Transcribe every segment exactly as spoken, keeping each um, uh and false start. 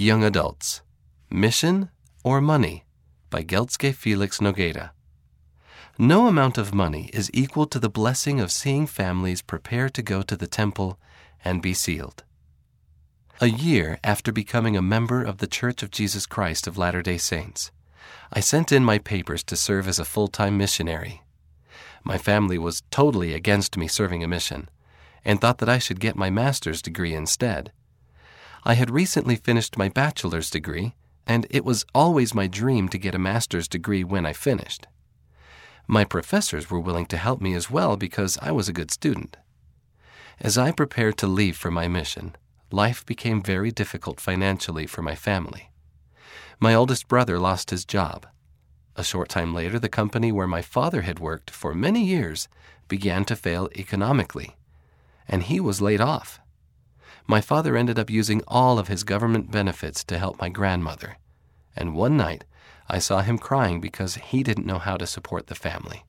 Young Adults, Mission or Money by Geltske Felix Nogueira. No amount of money is equal to the blessing of seeing families prepare to go to the temple and be sealed. A year after becoming a member of the Church of Jesus Christ of Latter-day Saints, I sent in my papers to serve as a full-time missionary. My family was totally against me serving a mission and thought that I should get my master's degree instead. I had recently finished my bachelor's degree, and it was always my dream to get a master's degree when I finished. My professors were willing to help me as well because I was a good student. As I prepared to leave for my mission, life became very difficult financially for my family. My oldest brother lost his job. A short time later, the company where my father had worked for many years began to fail economically, and he was laid off. My father ended up using all of his government benefits to help my grandmother, and one night I saw him crying because he didn't know how to support the family.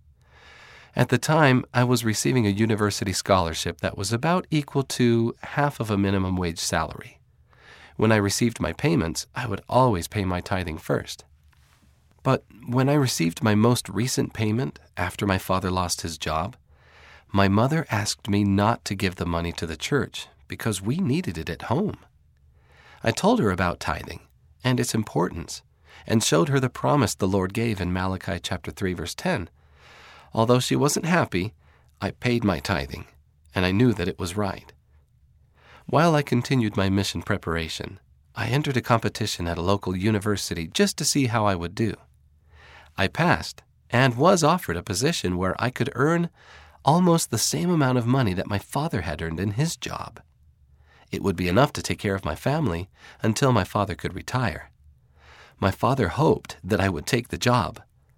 At the time, I was receiving a university scholarship that was about equal to half of a minimum wage salary. When I received my payments, I would always pay my tithing first. But when I received my most recent payment after my father lost his job, my mother asked me not to give the money to the church because we needed it at home. I told her about tithing and its importance and showed her the promise the Lord gave in Malachi chapter three, verse ten. Although she wasn't happy, I paid my tithing, and I knew that it was right. While I continued my mission preparation, I entered a competition at a local university just to see how I would do. I passed and was offered a position where I could earn almost the same amount of money that my father had earned in his job. It would be enough to take care of my family until my father could retire. My father hoped that I would take the job.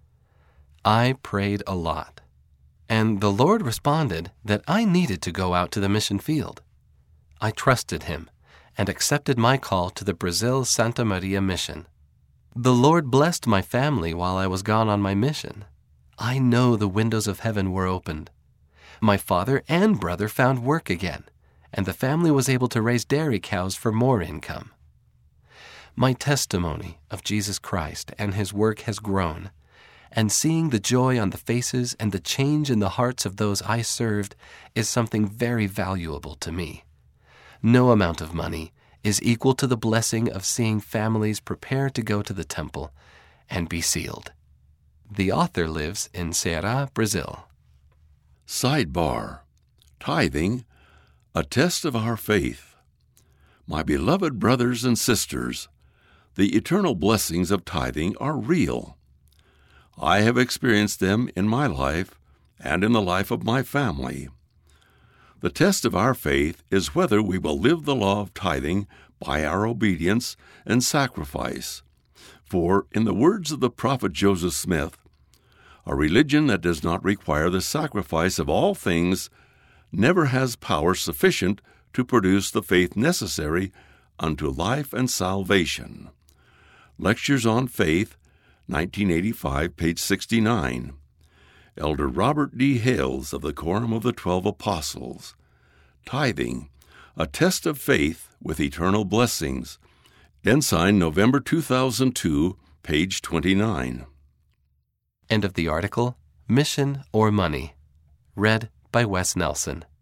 I prayed a lot, and the Lord responded that I needed to go out to the mission field. I trusted Him and accepted my call to the Brazil Santa Maria mission. The Lord blessed my family while I was gone on my mission. I know the windows of heaven were opened. My father and brother found work again, and the family was able to raise dairy cows for more income. My testimony of Jesus Christ and His work has grown, and seeing the joy on the faces and the change in the hearts of those I served is something very valuable to me. No amount of money is equal to the blessing of seeing families prepare to go to the temple and be sealed. The author lives in Ceará, Brazil. Sidebar: Tithing, a test of our faith. My beloved brothers and sisters, the eternal blessings of tithing are real. I have experienced them in my life and in the life of my family. The test of our faith is whether we will live the law of tithing by our obedience and sacrifice. For, in the words of the prophet Joseph Smith, a religion that does not require the sacrifice of all things never has power sufficient to produce the faith necessary unto life and salvation. Lectures on Faith, nineteen eighty-five, page sixty-nine. Elder Robert D. Hales of the Quorum of the Twelve Apostles. Tithing, a test of faith with eternal blessings. Ensign, November two thousand two, page twenty-nine. End of the article, Mission or Money, read by Wes Nelson.